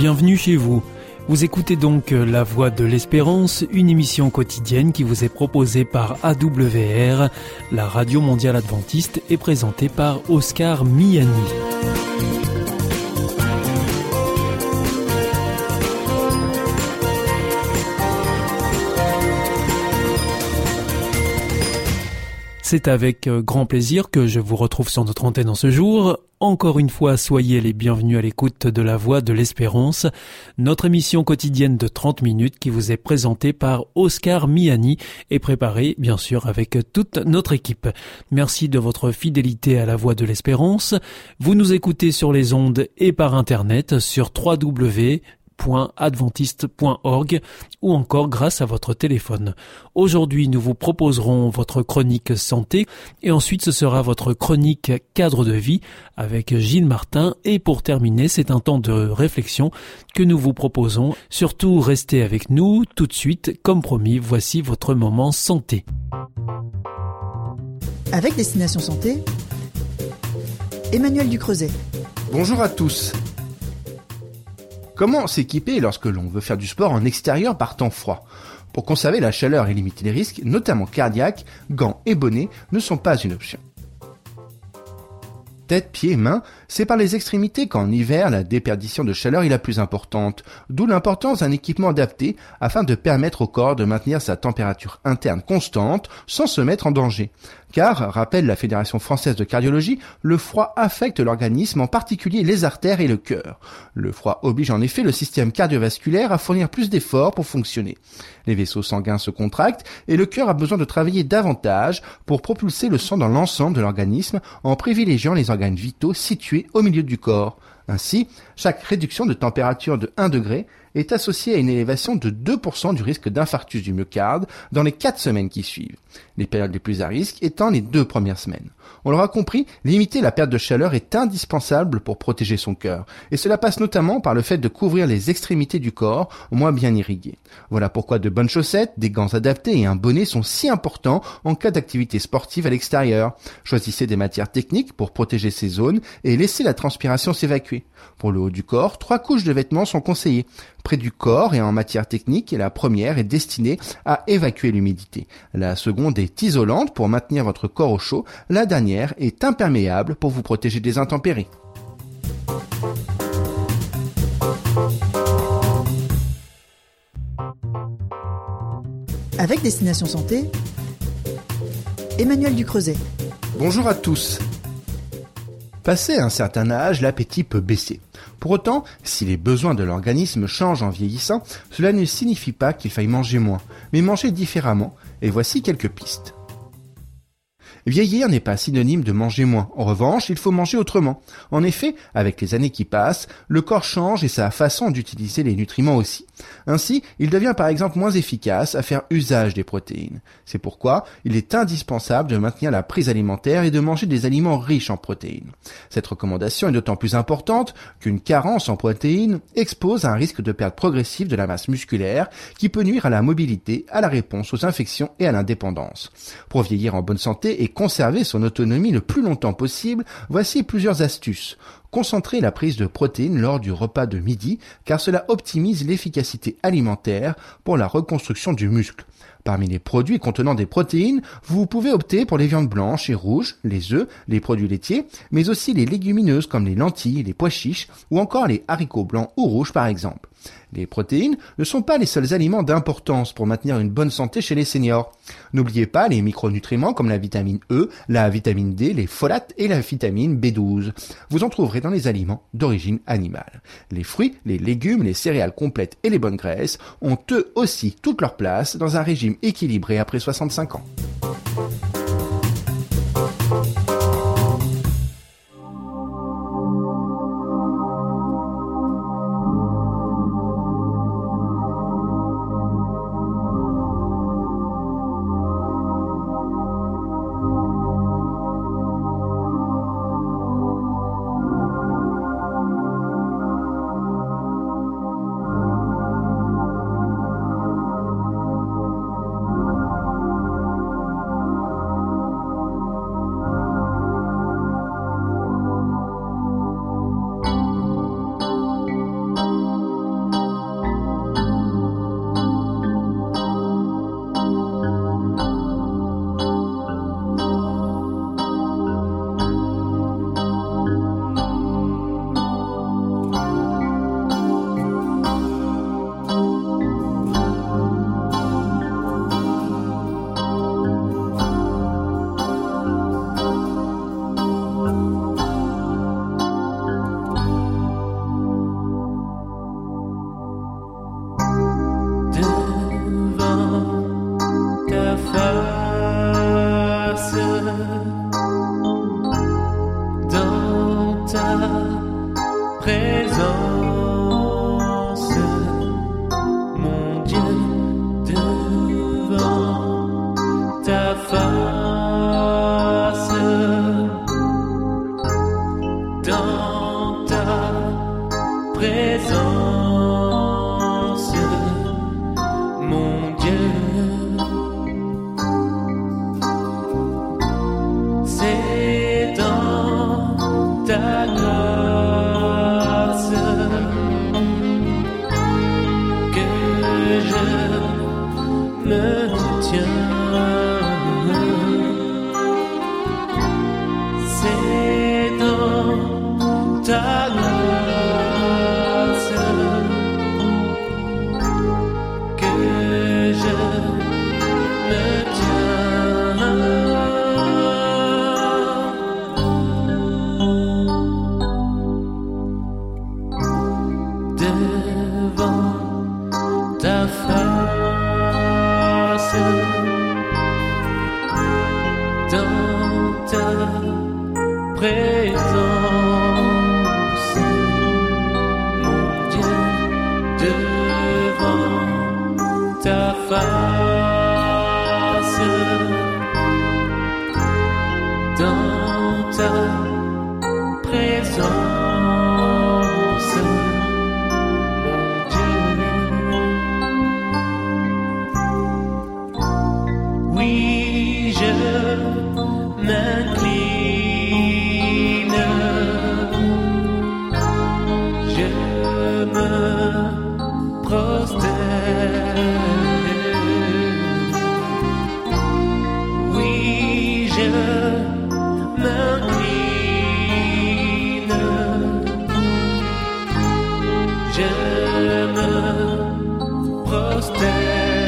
bienvenue chez vous. Vous écoutez donc La Voix de l'Espérance, une émission quotidienne qui vous est proposée par AWR, la Radio Mondiale Adventiste, et présentée par Oscar Miani. C'est avec grand plaisir que je vous retrouve sur notre antenne en ce jour. Encore une fois, soyez les bienvenus à l'écoute de La Voix de l'Espérance, notre émission quotidienne de 30 minutes qui vous est présentée par Oscar Miani et préparée, bien sûr, avec toute notre équipe. Merci de votre fidélité à La Voix de l'Espérance. Vous nous écoutez sur les ondes et par Internet sur www.adventiste.org ou encore grâce à votre téléphone. Aujourd'hui, nous vous proposerons votre chronique santé et ensuite ce sera votre chronique cadre de vie avec Gilles Martin et pour terminer, c'est un temps de réflexion que nous vous proposons. Surtout, restez avec nous tout de suite. Comme promis, voici votre moment santé. Avec Destination Santé, Emmanuel Ducreuset. Bonjour à tous. Comment s'équiper lorsque l'on veut faire du sport en extérieur par temps froid ? Pour conserver la chaleur et limiter les risques, notamment cardiaques, gants et bonnets ne sont pas une option. Tête, pieds, mains, c'est par les extrémités qu'en hiver, la déperdition de chaleur est la plus importante, d'où l'importance d'un équipement adapté afin de permettre au corps de maintenir sa température interne constante sans se mettre en danger. Car, rappelle la Fédération française de cardiologie, le froid affecte l'organisme, en particulier les artères et le cœur. Le froid oblige en effet le système cardiovasculaire à fournir plus d'efforts pour fonctionner. Les vaisseaux sanguins se contractent et le cœur a besoin de travailler davantage pour propulser le sang dans l'ensemble de l'organisme en privilégiant les organes vitaux situés au milieu du corps. Ainsi, chaque réduction de température de 1 degré est associée à une élévation de 2% du risque d'infarctus du myocarde dans les 4 semaines qui suivent, les périodes les plus à risque étant les 2 premières semaines. On l'aura compris, limiter la perte de chaleur est indispensable pour protéger son cœur, et cela passe notamment par le fait de couvrir les extrémités du corps au moins bien irriguées. Voilà pourquoi de bonnes chaussettes, des gants adaptés et un bonnet sont si importants en cas d'activité sportive à l'extérieur. Choisissez des matières techniques pour protéger ces zones et laissez la transpiration s'évacuer. Pour le haut du corps, 3 couches de vêtements sont conseillées. Près du corps et en matière technique, la première est destinée à évacuer l'humidité. La seconde est isolante pour maintenir votre corps au chaud. La dernière est imperméable pour vous protéger des intempéries. Avec Destination Santé, Emmanuel Ducreuset. Bonjour à tous. Passé un certain âge, l'appétit peut baisser. Pour autant, si les besoins de l'organisme changent en vieillissant, cela ne signifie pas qu'il faille manger moins, mais manger différemment, et voici quelques pistes. Vieillir n'est pas synonyme de manger moins. En revanche, il faut manger autrement. En effet, avec les années qui passent, le corps change et sa façon d'utiliser les nutriments aussi. Ainsi, il devient par exemple moins efficace à faire usage des protéines. C'est pourquoi il est indispensable de maintenir la prise alimentaire et de manger des aliments riches en protéines. Cette recommandation est d'autant plus importante qu'une carence en protéines expose à un risque de perte progressive de la masse musculaire qui peut nuire à la mobilité, à la réponse aux infections et à l'indépendance. Pour vieillir en bonne santé et conserver son autonomie le plus longtemps possible, voici plusieurs astuces. Concentrez la prise de protéines lors du repas de midi, car cela optimise l'efficacité alimentaire pour la reconstruction du muscle. Parmi les produits contenant des protéines, vous pouvez opter pour les viandes blanches et rouges, les œufs, les produits laitiers, mais aussi les légumineuses comme les lentilles, les pois chiches ou encore les haricots blancs ou rouges par exemple. Les protéines ne sont pas les seuls aliments d'importance pour maintenir une bonne santé chez les seniors. N'oubliez pas les micronutriments comme la vitamine E, la vitamine D, les folates et la vitamine B12. Vous en trouverez dans les aliments d'origine animale. Les fruits, les légumes, les céréales complètes et les bonnes graisses ont eux aussi toute leur place dans un régime équilibré après 65 ans. présence, mon Dieu, devant ta face, dans ta présence, mon Dieu. C'est dans ta grâce que je me tiens. C'est dans ta grâce que je me tiens. Devant ta face, dans ta présence, mon Dieu, devant ta face, dans ta présence, mon Dieu. Oui, je m'incline, je me prosterne. Oui, je m'incline, je me prosterne.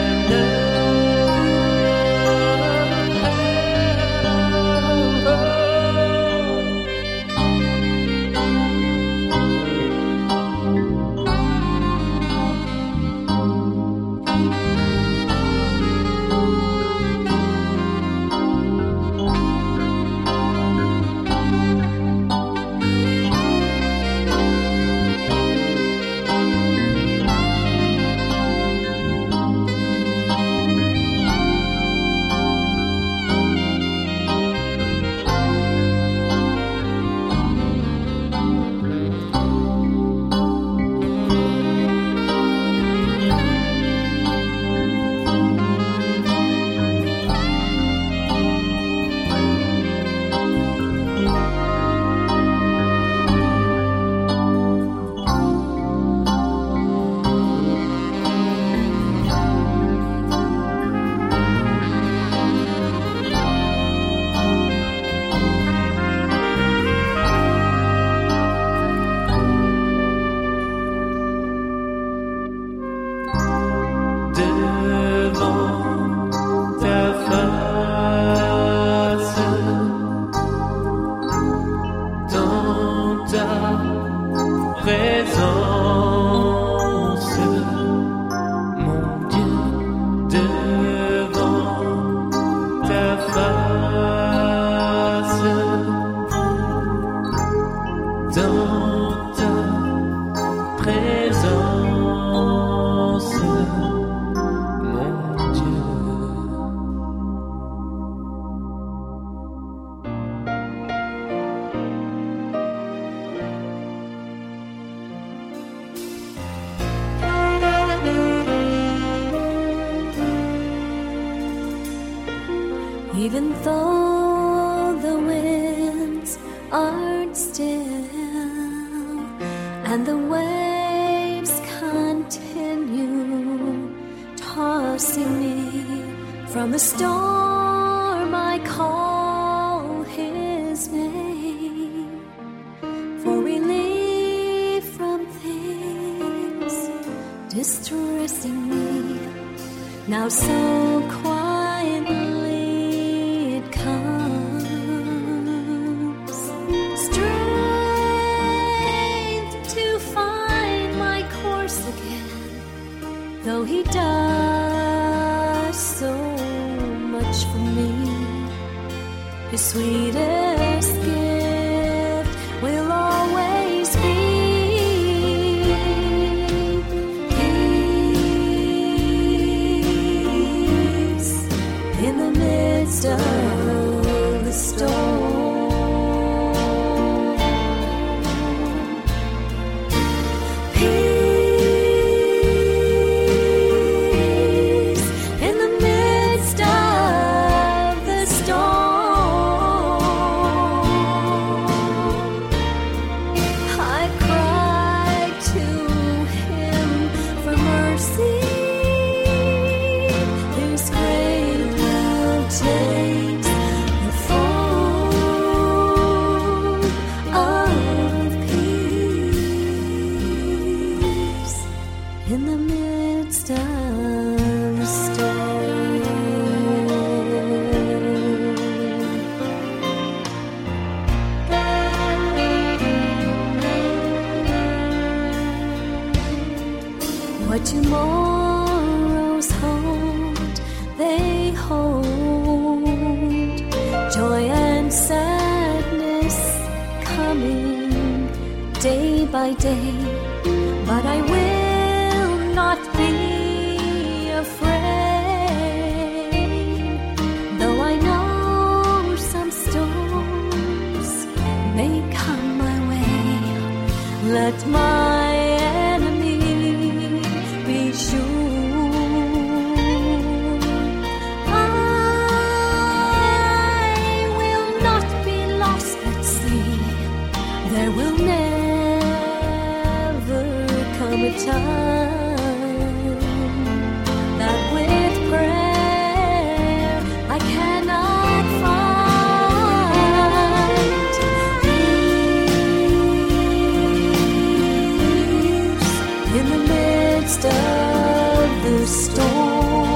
Even though the winds aren't still and the waves continue tossing me from the storm, I call his name for relief from things distressing me. Now so quietly it comes, strength to find my course again, though he does so much for me. His sweetest gift will always be is coming day by day, but I will not be afraid. Though I know some storms may come my way, let my enemy be sure. There will never come a time that with prayer I cannot find peace in the midst of the storm.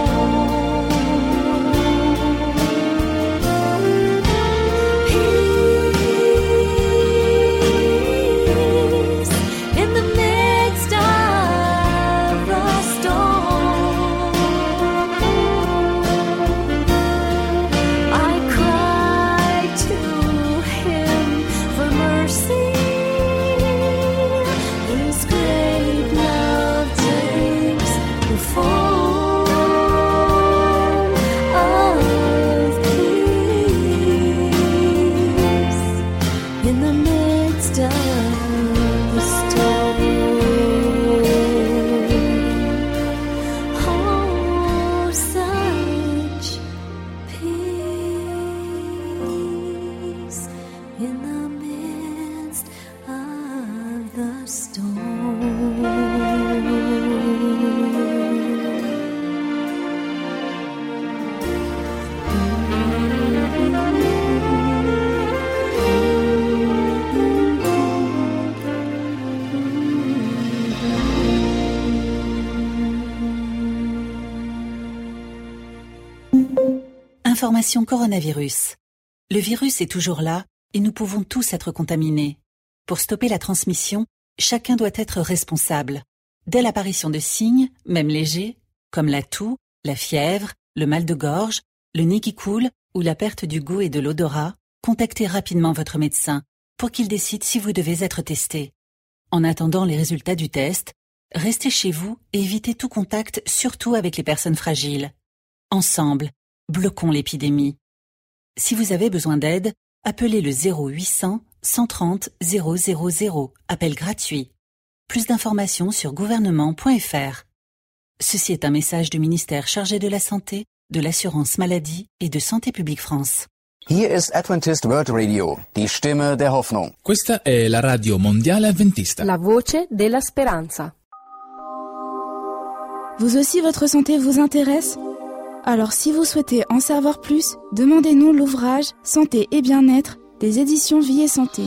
Information coronavirus. Le virus est toujours là et nous pouvons tous être contaminés. Pour stopper la transmission, chacun doit être responsable. Dès l'apparition de signes, même légers, comme la toux, la fièvre, le mal de gorge, le nez qui coule ou la perte du goût et de l'odorat, contactez rapidement votre médecin pour qu'il décide si vous devez être testé. En attendant les résultats du test, restez chez vous et évitez tout contact, surtout avec les personnes fragiles. Ensemble, bloquons l'épidémie. Si vous avez besoin d'aide, appelez le 0800 130 000, appel gratuit. Plus d'informations sur gouvernement.fr. Ceci est un message du ministère chargé de la Santé, de l'Assurance Maladie et de Santé publique France. Hier ist Adventist World Radio, die Stimme der Hoffnung. Questa è la radio mondiale adventista. La voce della speranza. Vous aussi, votre santé vous intéresse ? Alors si vous souhaitez en savoir plus, demandez-nous l'ouvrage Santé et bien-être des éditions Vie et Santé.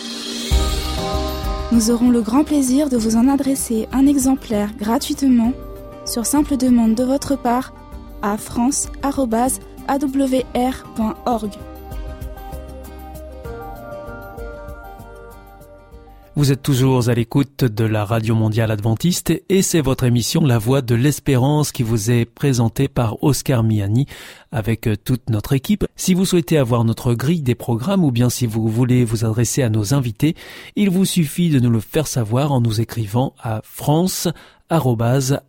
Nous aurons le grand plaisir de vous en adresser un exemplaire gratuitement sur simple demande de votre part à france@awr.org. Vous êtes toujours à l'écoute de la Radio Mondiale Adventiste et c'est votre émission La Voix de l'Espérance qui vous est présentée par Oscar Miani avec toute notre équipe. Si vous souhaitez avoir notre grille des programmes ou bien si vous voulez vous adresser à nos invités, il vous suffit de nous le faire savoir en nous écrivant à france@awr.org.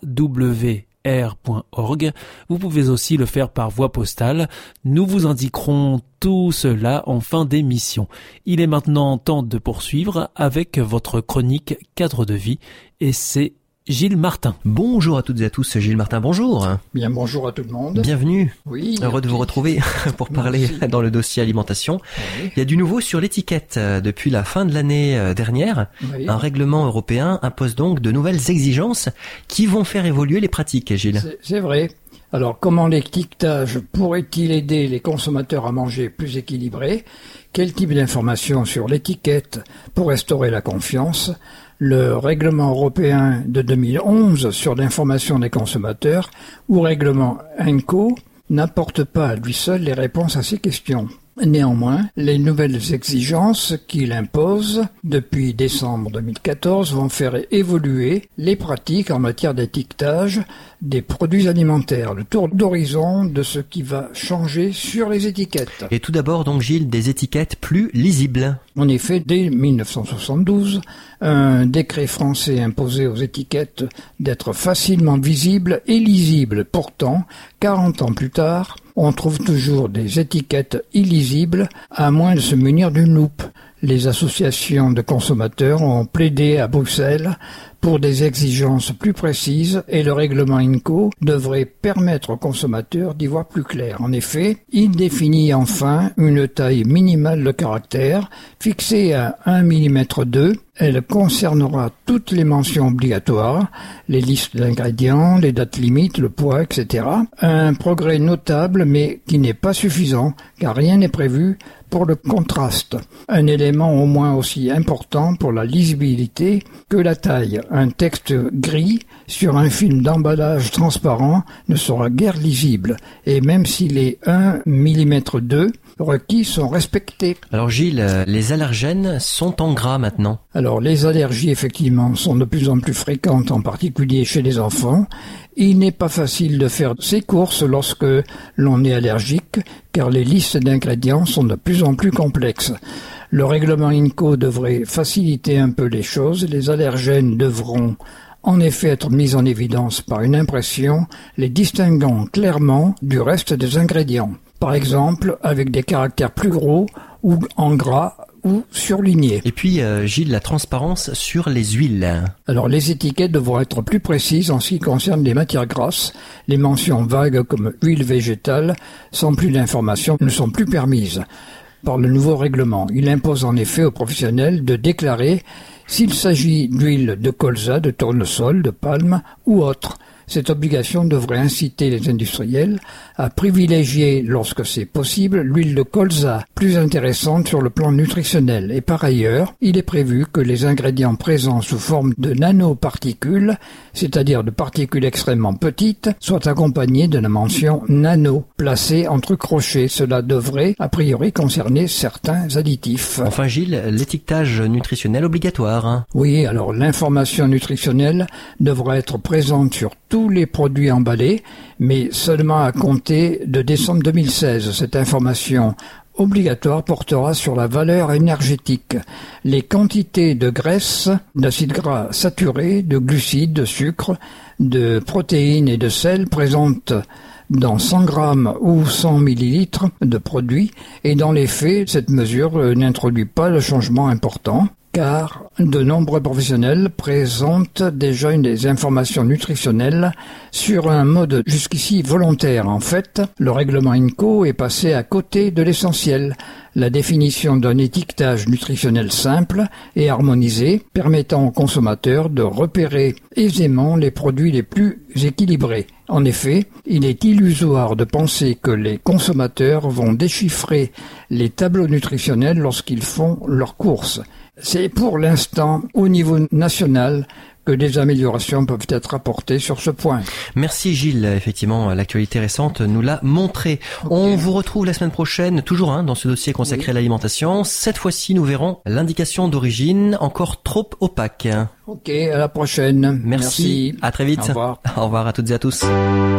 Vous pouvez aussi le faire par voie postale. Nous vous indiquerons tout cela en fin d'émission. Il est maintenant temps de poursuivre avec votre chronique Cadre de vie et c'est Gilles Martin. Bonjour à toutes et à tous, Gilles Martin, bonjour. Bien, bonjour à tout le monde. Bienvenue. Oui. Heureux de vous retrouver pour parler dans le dossier alimentation. Oui. Il y a du nouveau sur l'étiquette. Depuis la fin de l'année dernière, oui. Un règlement européen impose donc de nouvelles exigences qui vont faire évoluer les pratiques, Gilles. C'est vrai. Alors, comment l'étiquetage pourrait-il aider les consommateurs à manger plus équilibré ? Quel type d'informations sur l'étiquette pour restaurer la confiance ? Le règlement européen de 2011 sur l'information des consommateurs ou règlement ENCO n'apporte pas à lui seul les réponses à ces questions. Néanmoins, les nouvelles exigences qu'il impose depuis décembre 2014 vont faire évoluer les pratiques en matière d'étiquetage des produits alimentaires, le tour d'horizon de ce qui va changer sur les étiquettes. Et tout d'abord, donc Gilles, des étiquettes plus lisibles. En effet, dès 1972, un décret français imposait aux étiquettes d'être facilement visibles et lisibles. Pourtant, 40 ans plus tard, on trouve toujours des étiquettes illisibles à moins de se munir d'une loupe. Les associations de consommateurs ont plaidé à Bruxelles pour des exigences plus précises et le règlement INCO devrait permettre aux consommateurs d'y voir plus clair. En effet, il définit enfin une taille minimale de caractère fixée à 1 mm 2. Elle concernera toutes les mentions obligatoires, les listes d'ingrédients, les dates limites, le poids, etc. Un progrès notable mais qui n'est pas suffisant car rien n'est prévu pour le contraste. Un élément au moins aussi important pour la lisibilité que la taille. Un texte gris sur un film d'emballage transparent ne sera guère lisible, et même si les 1 mm 2 requis sont respectés. Alors Gilles, les allergènes sont en gras maintenant. Alors les allergies effectivement sont de plus en plus fréquentes, en particulier chez les enfants. Il n'est pas facile de faire ses courses lorsque l'on est allergique, car les listes d'ingrédients sont de plus en plus complexes. Le règlement INCO devrait faciliter un peu les choses. Les allergènes devront en effet être mis en évidence par une impression les distinguant clairement du reste des ingrédients. Par exemple, avec des caractères plus gros ou en gras ou surlignés. Et puis, Gilles, la transparence sur les huiles. Alors, les étiquettes devront être plus précises en ce qui concerne les matières grasses. Les mentions vagues comme huile végétale, sans plus d'informations, ne sont plus permises par le nouveau règlement. Il impose en effet aux professionnels de déclarer s'il s'agit d'huile de colza, de tournesol, de palme ou autre. Cette obligation devrait inciter les industriels à privilégier, lorsque c'est possible, l'huile de colza, plus intéressante sur le plan nutritionnel. Et par ailleurs, il est prévu que les ingrédients présents sous forme de nanoparticules, c'est-à-dire de particules extrêmement petites, soient accompagnés de la mention nano, placée entre crochets. Cela devrait, a priori, concerner certains additifs. Enfin Gilles, l'étiquetage nutritionnel obligatoire. Oui, alors l'information nutritionnelle devra être présente sur tous les produits emballés, mais seulement à compter de décembre 2016. Cette information obligatoire portera sur la valeur énergétique, les quantités de graisse, d'acides gras saturés, de glucides, de sucre, de protéines et de sel présentes dans 100 grammes ou 100 millilitres de produits, et dans les faits, cette mesure n'introduit pas de changement important, car de nombreux professionnels présentent déjà des informations nutritionnelles sur un mode jusqu'ici volontaire. En fait, le règlement INCO est passé à côté de l'essentiel, la définition d'un étiquetage nutritionnel simple et harmonisé, permettant aux consommateurs de repérer aisément les produits les plus équilibrés. En effet, il est illusoire de penser que les consommateurs vont déchiffrer les tableaux nutritionnels lorsqu'ils font leurs courses. C'est pour l'instant au niveau national que des améliorations peuvent être apportées sur ce point. Merci Gilles, effectivement l'actualité récente nous l'a montré. Okay. On vous retrouve la semaine prochaine, toujours dans ce dossier consacré à l'alimentation. Cette fois-ci nous verrons l'indication d'origine encore trop opaque. Ok, à la prochaine. Merci. À très vite. Au revoir. Au revoir à toutes et à tous.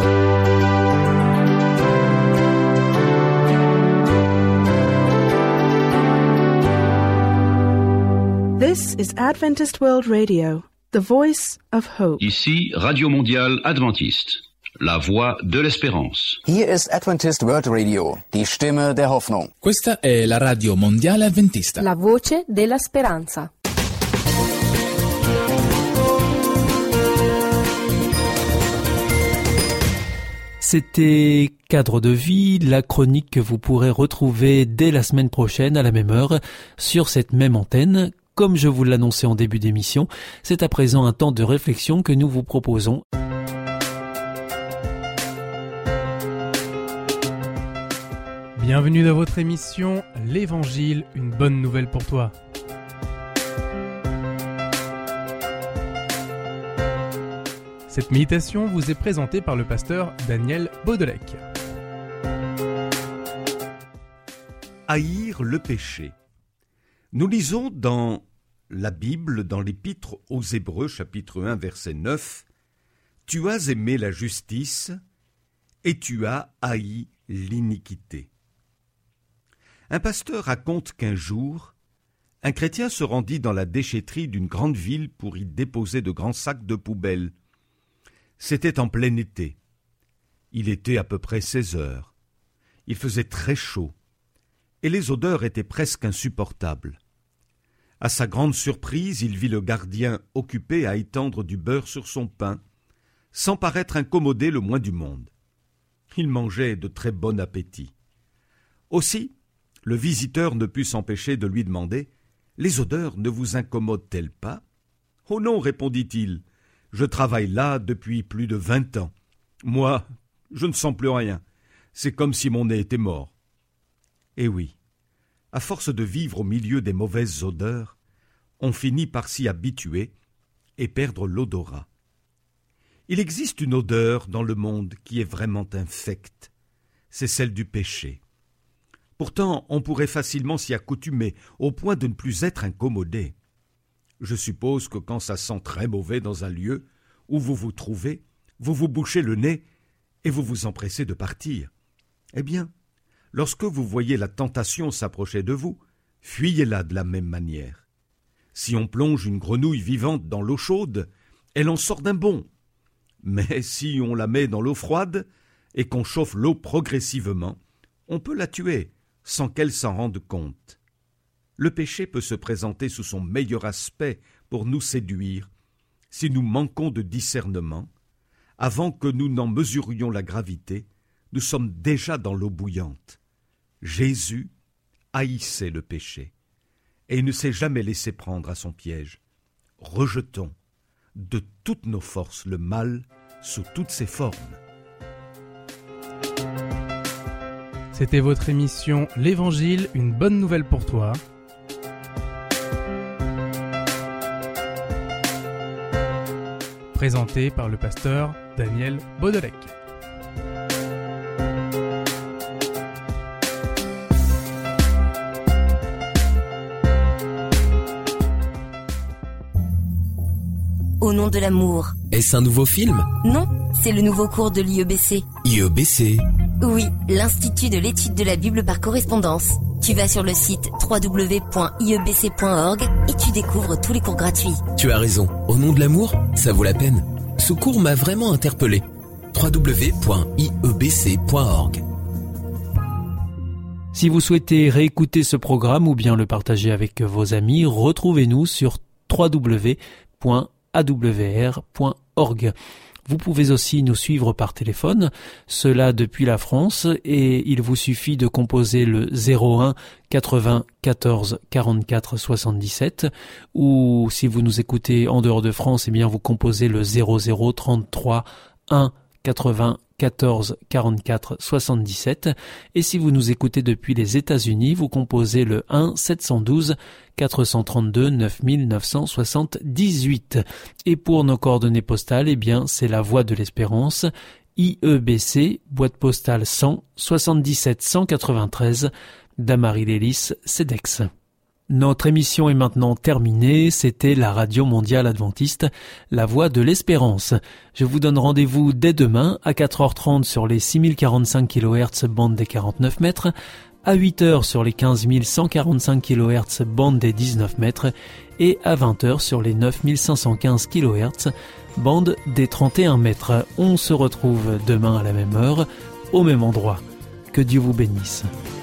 This is Adventist World Radio, the voice of hope. Ici, Radio Mondiale Adventiste, la voix de l'espérance. Hier ist Adventist World Radio, die Stimme der Hoffnung. Questa è la Radio Mondiale Adventista, la voce della speranza. C'était Cadre de vie, la chronique que vous pourrez retrouver dès la semaine prochaine à la même heure sur cette même antenne. Comme je vous l'annonçais en début d'émission, c'est à présent un temps de réflexion que nous vous proposons. Bienvenue dans votre émission L'Évangile, une bonne nouvelle pour toi. Cette méditation vous est présentée par le pasteur Daniel Baudelec. haïr le péché. Nous lisons dans la Bible, dans l'Épître aux Hébreux, chapitre 1, verset 9, « Tu as aimé la justice et tu as haï l'iniquité. » Un pasteur raconte qu'un jour, un chrétien se rendit dans la déchetterie d'une grande ville pour y déposer de grands sacs de poubelle. C'était en plein été. Il était à peu près 16 heures. Il faisait très chaud, et les odeurs étaient presque insupportables. À sa grande surprise, il vit le gardien occupé à étendre du beurre sur son pain, sans paraître incommodé le moins du monde. Il mangeait de très bon appétit. Aussi, le visiteur ne put s'empêcher de lui demander « Les odeurs ne vous incommodent-elles pas ?»« Oh non, répondit-il, je travaille là depuis plus de 20 ans. Moi, je ne sens plus rien. C'est comme si mon nez était mort. » Eh oui, à force de vivre au milieu des mauvaises odeurs, on finit par s'y habituer et perdre l'odorat. Il existe une odeur dans le monde qui est vraiment infecte. C'est celle du péché. Pourtant, on pourrait facilement s'y accoutumer, au point de ne plus être incommodé. Je suppose que quand ça sent très mauvais dans un lieu où vous vous trouvez, vous vous bouchez le nez et vous vous empressez de partir. Eh bien, lorsque vous voyez la tentation s'approcher de vous, fuyez-la de la même manière. Si on plonge une grenouille vivante dans l'eau chaude, elle en sort d'un bond. Mais si on la met dans l'eau froide et qu'on chauffe l'eau progressivement, on peut la tuer sans qu'elle s'en rende compte. Le péché peut se présenter sous son meilleur aspect pour nous séduire, si nous manquons de discernement. Avant que nous n'en mesurions la gravité, nous sommes déjà dans l'eau bouillante. Jésus haïssait le péché, et il ne s'est jamais laissé prendre à son piège. Rejetons de toutes nos forces le mal sous toutes ses formes. C'était votre émission L'Évangile, une bonne nouvelle pour toi. Présentée par le pasteur Daniel Baudelec. Au nom de l'amour. Est-ce un nouveau film? Non, c'est le nouveau cours de l'IEBC. IEBC? Oui, l'Institut de l'étude de la Bible par correspondance. Tu vas sur le site www.iebc.org et tu découvres tous les cours gratuits. Tu as raison, au nom de l'amour, ça vaut la peine. Ce cours m'a vraiment interpellé. www.iebc.org. Si vous souhaitez réécouter ce programme ou bien le partager avec vos amis, retrouvez-nous sur www.awr.org. Vous pouvez aussi nous suivre par téléphone, cela depuis la France, et il vous suffit de composer le 01 80 14 44 77, ou si vous nous écoutez en dehors de France, eh bien vous composez le 00 33 1 80 14 44 77, et si vous nous écoutez depuis les États-Unis, vous composez le 1 712 432 9978. Et pour nos coordonnées postales, eh bien c'est la Voie de l'Espérance, IEBC, boîte postale 100 77 193, Damary-Lélis, CEDEX. Notre émission est maintenant terminée, c'était la Radio Mondiale Adventiste, la Voix de l'Espérance. Je vous donne rendez-vous dès demain à 4h30 sur les 6045 kHz bande des 49 mètres, à 8h sur les 15145 kHz bande des 19 mètres et à 20h sur les 9515 kHz bande des 31 mètres. On se retrouve demain à la même heure, au même endroit. Que Dieu vous bénisse.